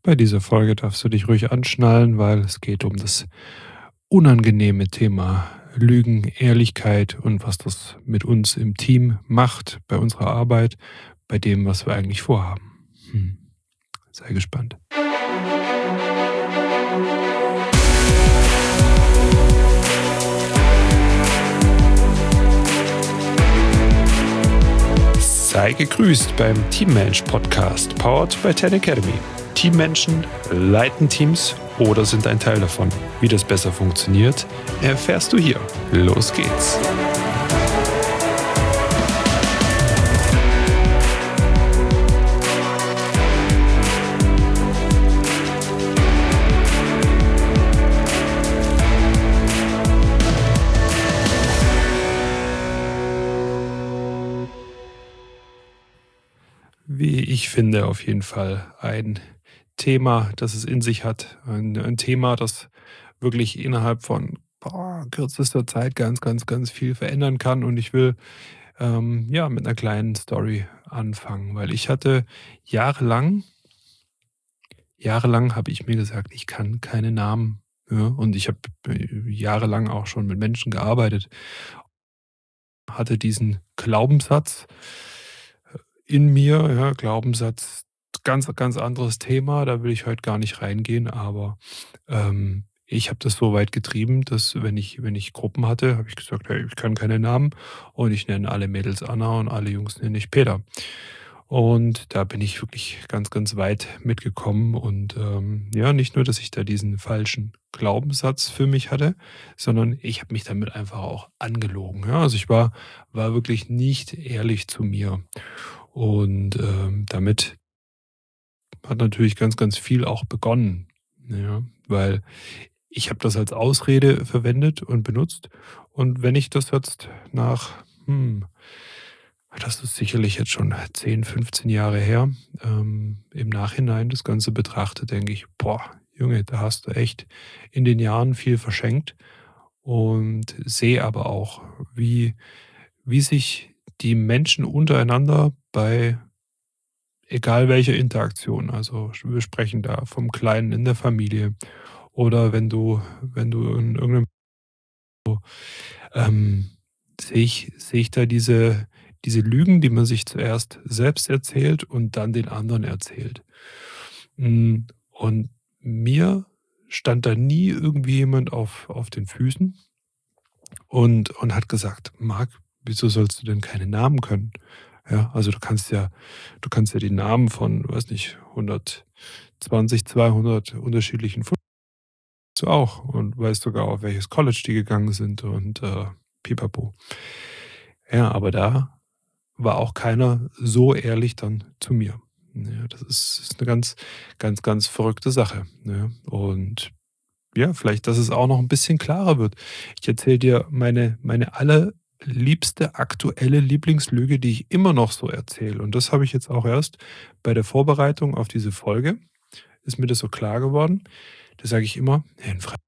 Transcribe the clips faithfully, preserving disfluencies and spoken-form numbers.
Bei dieser Folge darfst du dich ruhig anschnallen, weil es geht um das unangenehme Thema Lügen, Ehrlichkeit und was das mit uns im Team macht, bei unserer Arbeit, bei dem, was wir eigentlich vorhaben. Hm. Sei gespannt. Sei gegrüßt beim Teammensch Podcast, powered by Ten Academy. Teammenschen leiten Teams oder sind ein Teil davon. Wie das besser funktioniert, erfährst du hier. Los geht's. Wie ich finde, auf jeden Fall ein Thema, das es in sich hat. Ein, ein Thema, das wirklich innerhalb von boah, kürzester Zeit ganz, ganz, ganz viel verändern kann. Und ich will ähm, ja mit einer kleinen Story anfangen, weil ich hatte jahrelang, jahrelang habe ich mir gesagt, ich kann keine Namen. Ja, und ich habe äh, jahrelang auch schon mit Menschen gearbeitet, hatte diesen Glaubenssatz in mir, ja, Glaubenssatz, ganz, ganz anderes Thema, da will ich heute gar nicht reingehen, aber, ähm, ich habe das so weit getrieben, dass wenn ich wenn ich Gruppen hatte, habe ich gesagt: „Hey, ich kann keine Namen und ich nenne alle Mädels Anna und alle Jungs nenne ich Peter.“ Und da bin ich wirklich ganz, ganz weit mitgekommen und, ähm, ja, nicht nur, dass ich da diesen falschen Glaubenssatz für mich hatte, sondern ich habe mich damit einfach auch angelogen, ja? Also, ich war war wirklich nicht ehrlich zu mir. Und, ähm, damit hat natürlich ganz, ganz viel auch begonnen, ja, weil ich habe das als Ausrede verwendet und benutzt. Und wenn ich das jetzt nach, hm, das ist sicherlich jetzt schon zehn, fünfzehn Jahre her, ähm, im Nachhinein das Ganze betrachte, denke ich: „Boah, Junge, da hast du echt in den Jahren viel verschenkt.“ Und sehe aber auch, wie wie sich die Menschen untereinander bei egal welche Interaktion, also wir sprechen da vom Kleinen in der Familie oder wenn du wenn du in irgendeinem ähm, sehe ich sehe ich da diese diese Lügen, die man sich zuerst selbst erzählt und dann den anderen erzählt. Hm, und mir stand da nie irgendwie jemand auf auf den Füßen und und hat gesagt: „Marc, wieso sollst du denn keine Namen können?“ Ja, also du kannst ja du kannst ja die Namen von, weiß nicht, hundertzwanzig, zweihundert unterschiedlichen Footballern du auch und weißt sogar, auf welches College die gegangen sind und, äh, pipapo. Ja, aber da war auch keiner so ehrlich dann zu mir. Ja, das ist ist 'ne ganz, ganz, ganz verrückte Sache, ne? Und ja, vielleicht, dass es auch noch ein bisschen klarer wird. Ich erzähle dir meine meine allerliebste aktuelle Lieblingslüge, die ich immer noch so erzähle. Und das habe ich jetzt auch erst bei der Vorbereitung auf diese Folge ist mir das so klar geworden. Da sage ich immer: „Ja, in Freiburg.“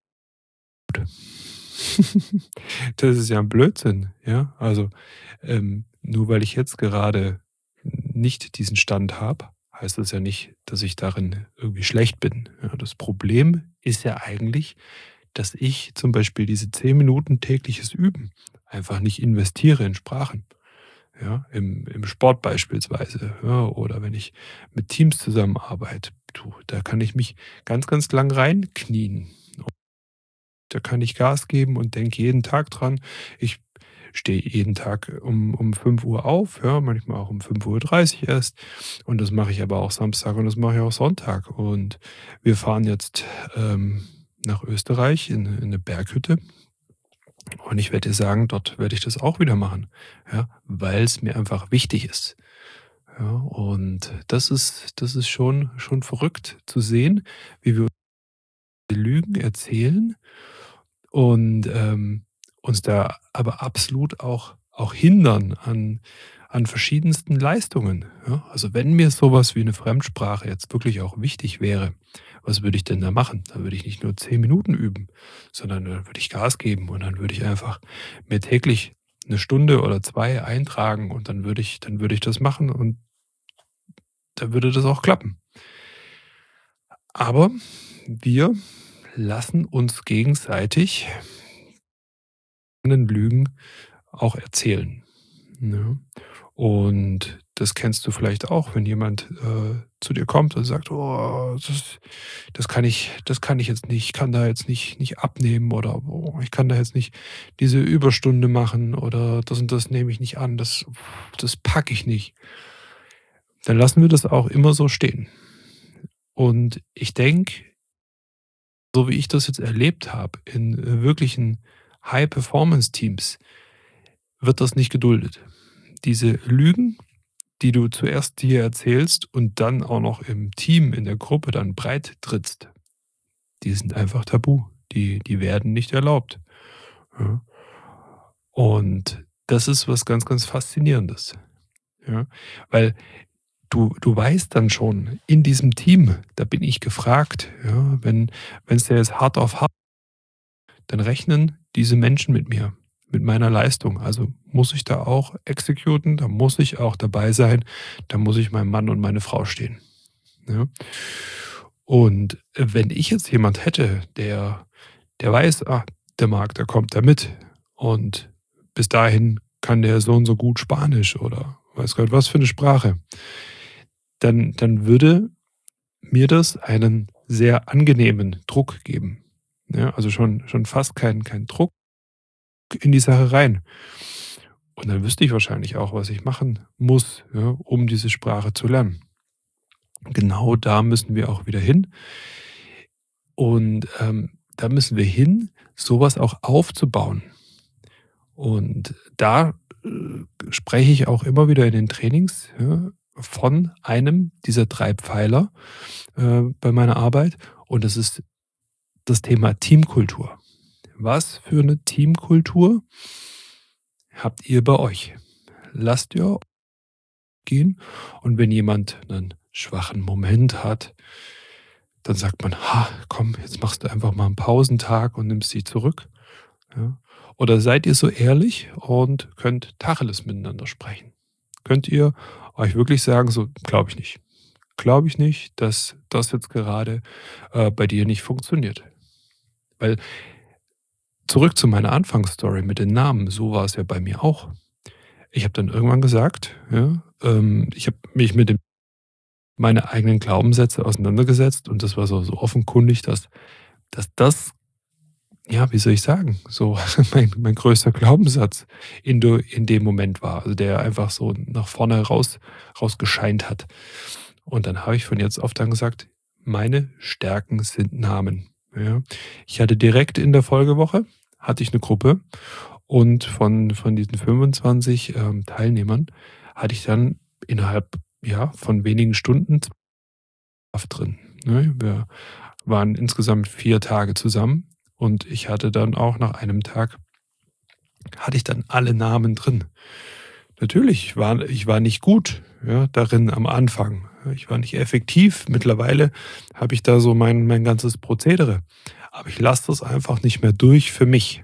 Das ist ja 'n Blödsinn, ja? Also, ähm, nur weil ich jetzt gerade nicht diesen Stand habe, heißt das ja nicht, dass ich darin irgendwie schlecht bin. Ja, das Problem ist ja eigentlich, dass ich zum Beispiel diese zehn Minuten tägliches Üben einfach nicht investiere in Sprachen, ja, im im Sport beispielsweise, ja, oder wenn ich mit Teams zusammenarbeite. Du, da kann ich mich ganz, ganz lang reinknien. Da kann ich Gas geben und denke jeden Tag dran. Ich stehe jeden Tag um um fünf Uhr auf, ja, manchmal auch um fünf Uhr dreißig erst. Und das mache ich aber auch Samstag und das mache ich auch Sonntag. Und wir fahren jetzt, ähm, nach Österreich in in 'ne Berghütte. Und ich werde dir sagen, dort werde ich das auch wieder machen, ja, weil es mir einfach wichtig ist. Ja, und das ist das ist schon schon verrückt zu sehen, wie wir Lügen erzählen und, ähm, uns da aber absolut auch auch hindern an an verschiedensten Leistungen, ja? Also, wenn mir sowas wie eine Fremdsprache jetzt wirklich auch wichtig wäre, was würde ich denn da machen? Da würde ich nicht nur zehn Minuten üben, sondern da würde ich Gas geben und dann würde ich einfach mir täglich eine Stunde oder zwei eintragen und dann würde ich dann würde ich das machen und dann würde das auch klappen. Aber wir lassen uns gegenseitig Lügen auch erzählen, ne? Und das kennst du vielleicht auch, wenn jemand, äh, zu dir kommt und sagt: „Oh, das das kann ich das kann ich jetzt nicht. Ich kann da jetzt nicht nicht abnehmen“ oder „Oh, ich kann da jetzt nicht diese Überstunde machen“ oder „das und das nehme ich nicht an, das das packe ich nicht.“ Dann lassen wir das auch immer so stehen. Und ich denke, so wie ich das jetzt erlebt habe in, äh, wirklichen High-Performance-Teams, wird das nicht geduldet. Diese Lügen, die du zuerst dir erzählst und dann auch noch im Team, in der Gruppe dann breit trittst, die sind einfach tabu. Die die werden nicht erlaubt, ja? Und das ist was ganz, ganz Faszinierendes, ja? Weil du du weißt dann schon, in diesem Team, da bin ich gefragt, ja? Wenn wenn's da jetzt hart auf hart dann rechnen diese Menschen mit mir, mit meiner Leistung. Also, muss ich da auch exekuten, da muss ich auch dabei sein, da muss ich meinem Mann und meine Frau stehen, ja? Und, äh, wenn ich jetzt jemand hätte, der der weiß, ah, der Marc, der kommt da mit und bis dahin kann der so und so gut Spanisch oder weiß Gott was für 'ne Sprache dann dann würde mir das einen sehr angenehmen Druck geben, ja? Also, schon schon fast kein kein Druck in die Sache rein. Und dann wüsste ich wahrscheinlich auch, was ich machen muss, ja, um diese Sprache zu lernen. Genau da müssen wir auch wieder hin. Und, ähm, da müssen wir hin, so was auch aufzubauen. Und da, äh, spreche ich auch immer wieder in den Trainings, ja, von einem dieser drei Pfeiler, äh, bei meiner Arbeit und das ist das Thema Teamkultur. Was für 'ne Teamkultur habt ihr bei euch? Lasst ihr gehen und wenn jemand 'nen schwachen Moment hat, dann sagt man: „Ha, komm, jetzt machst du einfach mal 'n Pausentag und nimmst dich zurück“, ja? Oder seid ihr so ehrlich und könnt Tacheles miteinander sprechen? Könnt ihr euch wirklich sagen, so: „Glaube ich nicht. Glaube ich nicht, dass das jetzt gerade, äh, bei dir nicht funktioniert.“ Weil zurück zu meiner Anfangsstory mit den Namen, so war es ja bei mir auch. Ich habe dann irgendwann gesagt, ja, ähm ich habe mich mit dem meine eigenen Glaubenssätze auseinandergesetzt und das war so so offenkundig, dass dass das ja, wie soll ich sagen, so mein mein größter Glaubenssatz in de in dem Moment war, also der einfach so nach vorne raus rausgescheint hat. Und dann habe ich von jetzt auf dann gesagt: „Meine Stärken sind Namen“, ja? Ich hatte direkt in der Folgewoche hatte ich 'ne Gruppe und von von diesen fünfundzwanzig, ähm, Teilnehmern hatte ich dann innerhalb, ja, von wenigen Stunden drin, ne? Wir waren insgesamt vier Tage zusammen und ich hatte dann auch nach einem Tag hatte ich dann alle Namen drin. Natürlich, ich war ich war nicht gut, ja, darin am Anfang. Ich war nicht effektiv. Mittlerweile habe ich da so mein mein ganzes Prozedere, aber ich lasse das einfach nicht mehr durch für mich.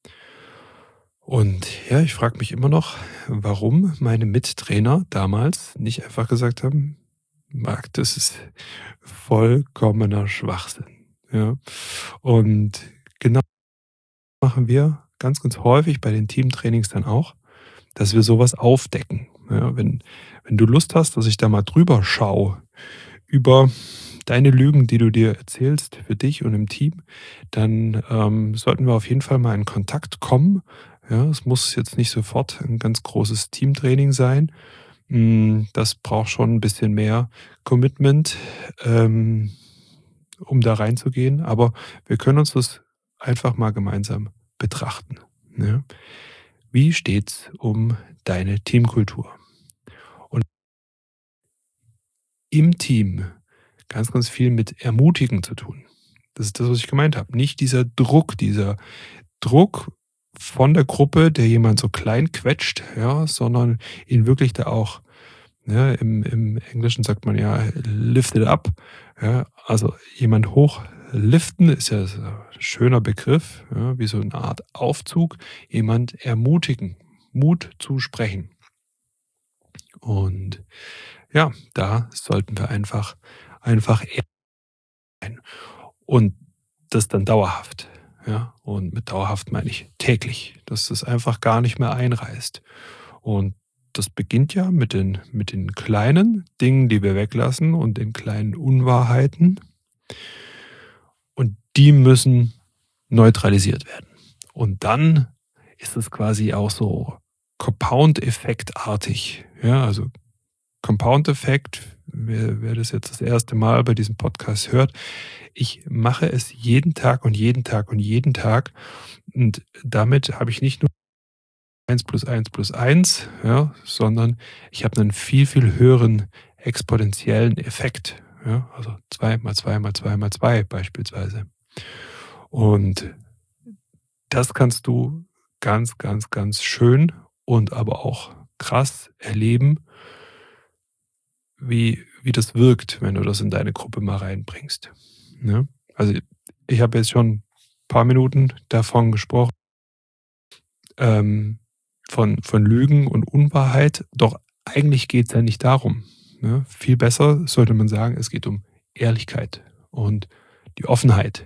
Und ja, ich frage mich immer noch, warum meine Mittrainer damals nicht einfach gesagt haben: „Marc, das ist vollkommener Schwachsinn“, ja? Und genau machen wir ganz, ganz häufig bei den Teamtrainings dann auch, dass wir so was aufdecken, ja? Wenn wenn du Lust hast, dass ich da mal drüber schaue über deine Lügen, die du dir erzählst für dich und im Team, dann, ähm, sollten wir auf jeden Fall mal in Kontakt kommen, ja? Es muss jetzt nicht sofort 'n ganz großes Teamtraining sein. Hm, das braucht schon 'n bisschen mehr Commitment, ähm, um da reinzugehen, aber wir können uns das einfach mal gemeinsam betrachten, ne? Wie steht's um deine Teamkultur? Und im Team ganz, ganz viel mit Ermutigen zu tun. Das ist das, was ich gemeint habe. Nicht dieser Druck dieser Druck von der Gruppe, der jemand so klein quetscht, ja, sondern ihn wirklich da auch, ne, im im Englischen sagt man ja lift it up, ja, also jemand hochliften ist ja so 'n schöner Begriff, ja, wie so 'ne Art Aufzug, jemand ermutigen, Mut zusprechen. Und ja, da sollten wir einfach einfach ehr und das dann dauerhaft, ja? Und mit dauerhaft meine ich täglich, dass das einfach gar nicht mehr einreißt. Und das beginnt ja mit den mit den kleinen Dingen, die wir weglassen und den kleinen Unwahrheiten und die müssen neutralisiert werden. Und dann ist es quasi auch so Compound-Effektartig, ja, also Compound-Effekt, wer wer das jetzt das erste Mal bei diesem Podcast hört, ich mache es jeden Tag und jeden Tag und jeden Tag und damit habe ich nicht nur eins plus eins plus eins, ja, sondern ich habe 'nen viel, viel höheren exponentiellen Effekt, ja, also zwei mal zwei mal zwei mal zwei beispielsweise. Und das kannst du ganz, ganz, ganz schön und aber auch krass erleben wie wie das wirkt, wenn du das in deine Gruppe mal reinbringst, ne? Also, ich habe jetzt schon paar Minuten davon gesprochen ähm, von von Lügen und Unwahrheit, doch eigentlich geht's ja nicht darum, ne? Viel besser sollte man sagen, es geht um Ehrlichkeit und die Offenheit.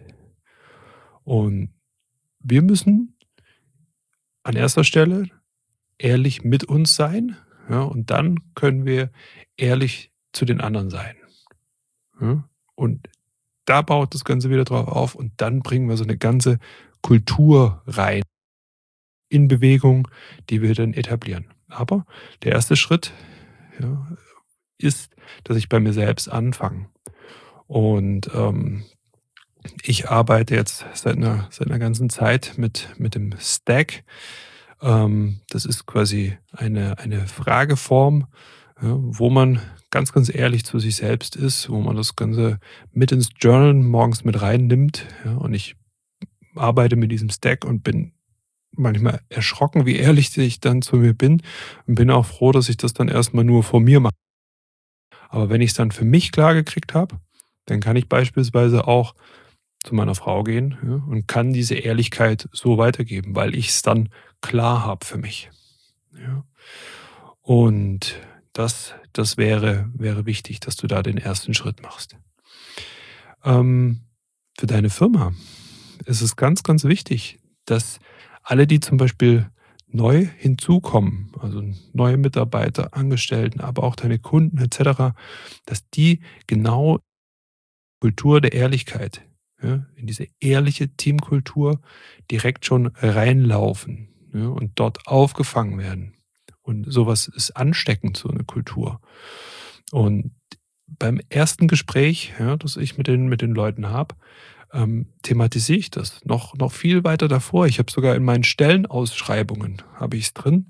Und wir müssen an erster Stelle ehrlich mit uns sein, ja, und dann können wir ehrlich zu den anderen sein, ne? Und da baut das Ganze wieder drauf auf und dann bringen wir so 'ne ganze Kultur rein in Bewegung, die wir dann etablieren. Aber der erste Schritt, ja, ist, dass ich bei mir selbst anfange. Und, ähm, ich arbeite jetzt seit 'ner seit 'ner ganzen Zeit mit mit dem Stack. Ähm, das ist quasi eine eine Frageform, ja, wo man ganz, ganz ehrlich zu sich selbst ist, wo man das Ganze mit ins Journal morgens mit reinnimmt, ja, und ich arbeite mit diesem Stack und bin manchmal erschrocken, wie ehrlich ich dann zu mir bin und bin auch froh, dass ich das dann erst mal nur vor mir mache. Aber wenn ich's dann für mich klar gekriegt habe, dann kann ich beispielsweise auch zu meiner Frau gehen, ja, und kann diese Ehrlichkeit so weitergeben, weil ich's dann klar habe für mich, ja? Und das das wäre wäre wichtig, dass du da den ersten Schritt machst. Ähm, für deine Firma ist es ganz, ganz wichtig, dass alle, die zum Beispiel neu hinzukommen, also neue Mitarbeiter, Angestellten, aber auch deine Kunden et cetera, dass die genau Kultur der Ehrlichkeit, ja, in diese ehrliche Teamkultur direkt schon reinlaufen, ja, und dort aufgefangen werden. Und so was ist ansteckend, so 'ne Kultur. Und beim ersten Gespräch, ja, das ich mit den mit den Leuten habe, ähm, thematisiere ich das noch noch viel weiter davor. Ich habe sogar in meinen Stellenausschreibungen habe ich's drin.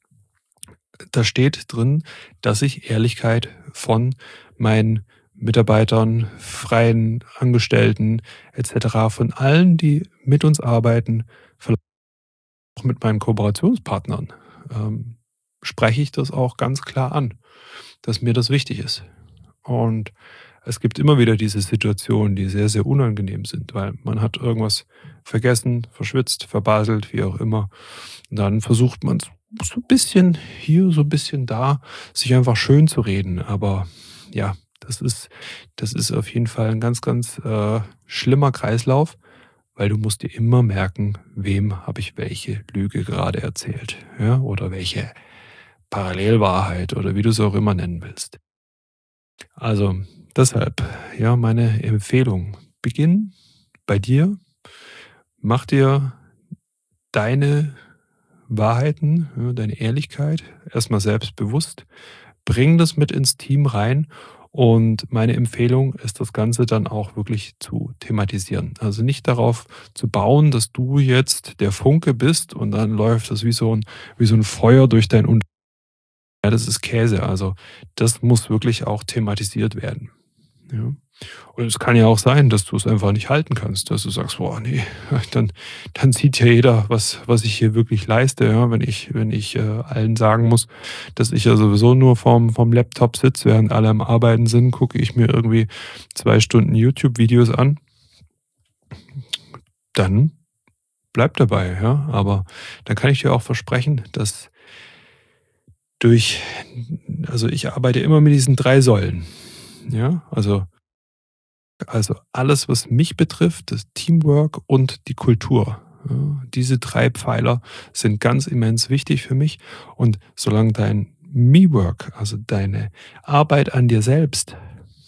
Da steht drin, dass ich Ehrlichkeit von meinen Mitarbeitern, freien Angestellten et cetera, von allen, die mit uns arbeiten, auch mit meinen Kooperationspartnern, ähm, spreche ich das auch ganz klar an, dass mir das wichtig ist. Und es gibt immer wieder diese Situationen, die sehr, sehr unangenehm sind, weil man hat irgendwas vergessen, verschwitzt, verbaselt, wie auch immer. Und dann versucht man's so 'n bisschen hier, so 'n bisschen da, sich einfach schönzureden. Aber ja, das ist das ist auf jeden Fall 'n ganz, ganz, äh, schlimmer Kreislauf, weil du musst dir immer merken, wem habe ich welche Lüge gerade erzählt, ja, oder welche Parallelwahrheit oder wie du's auch immer nennen willst. Also, deshalb, ja, meine Empfehlung: Beginn bei dir. Mach dir deine Wahrheiten, ja, deine Ehrlichkeit erst mal selbst bewusst. Bring das mit ins Team rein und meine Empfehlung ist, das Ganze dann auch wirklich zu thematisieren. Also, nicht darauf zu bauen, dass du jetzt der Funke bist und dann läuft das wie so 'n wie so 'n Feuer durch dein Un ja, das ist Käse. Also, das muss wirklich auch thematisiert werden, ja? Und es kann ja auch sein, dass du's einfach nicht halten kannst, dass du sagst: „Boah, ne, dann dann sieht ja jeder, was was ich hier wirklich leiste, ja, wenn ich wenn ich, äh, allen sagen muss, dass ich ja sowieso nur vorm vorm Laptop sitze, während alle am Arbeiten sind, gucke ich mir irgendwie zwei Stunden YouTube-Videos an.“ Dann bleib dabei, ja? Aber dann kann ich dir auch versprechen, dass durch also, ich arbeite immer mit diesen drei Säulen, ja? Also Also alles, was mich betrifft, das Teamwork und die Kultur. Ja, diese drei Pfeiler sind ganz immens wichtig für mich. Und solange dein Me-Work, also deine Arbeit an dir selbst,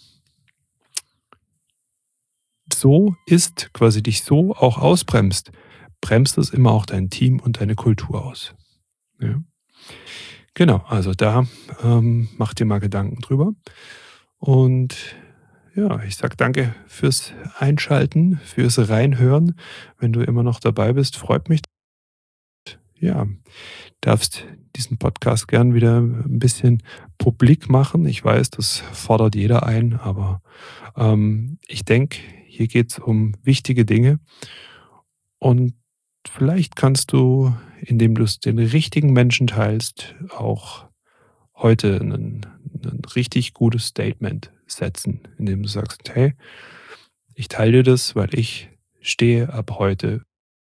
so ist, quasi dich so auch ausbremst, bremst es immer auch dein Team und deine Kultur aus. Ja. Genau, also da ähm, mach dir mal Gedanken drüber. Und ja, ich sag danke fürs Einschalten, fürs Reinhören. Wenn du immer noch dabei bist, freut mich. Ja, darfst diesen Podcast gern wieder ein bisschen publik machen. Ich weiß, das fordert jeder ein, aber ähm, ich denke, hier geht es um wichtige Dinge und vielleicht kannst du, indem du es den richtigen Menschen teilst, auch heute ein 'nen richtig gutes Statement setzen, indem du sagst: „Hey, ich teile dir das, weil ich stehe ab heute.“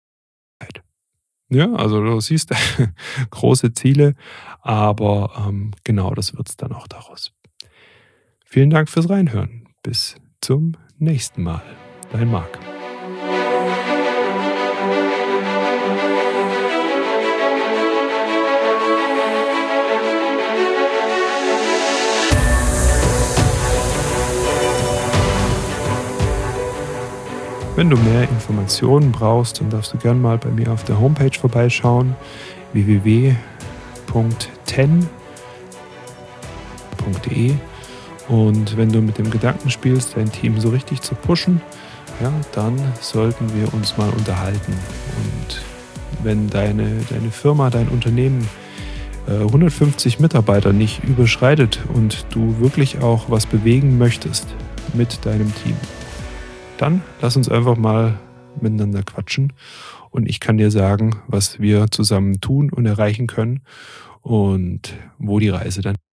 Ja, also du siehst große Ziele, aber, ähm, genau das wird's dann auch daraus. Vielen Dank fürs Reinhören. Bis zum nächsten Mal. Dein Marc. Wenn du mehr Informationen brauchst, dann darfst du gern mal bei mir auf der Homepage vorbeischauen, w w w punkt ten punkt de. Und wenn du mit dem Gedanken spielst, dein Team so richtig zu pushen, ja, dann sollten wir uns mal unterhalten. Und wenn deine, deine Firma, dein Unternehmen äh, hundertfünfzig Mitarbeiter nicht überschreitet und du wirklich auch was bewegen möchtest mit deinem Team, dann lass uns einfach mal miteinander quatschen und ich kann dir sagen, was wir zusammen tun und erreichen können und wo die Reise dann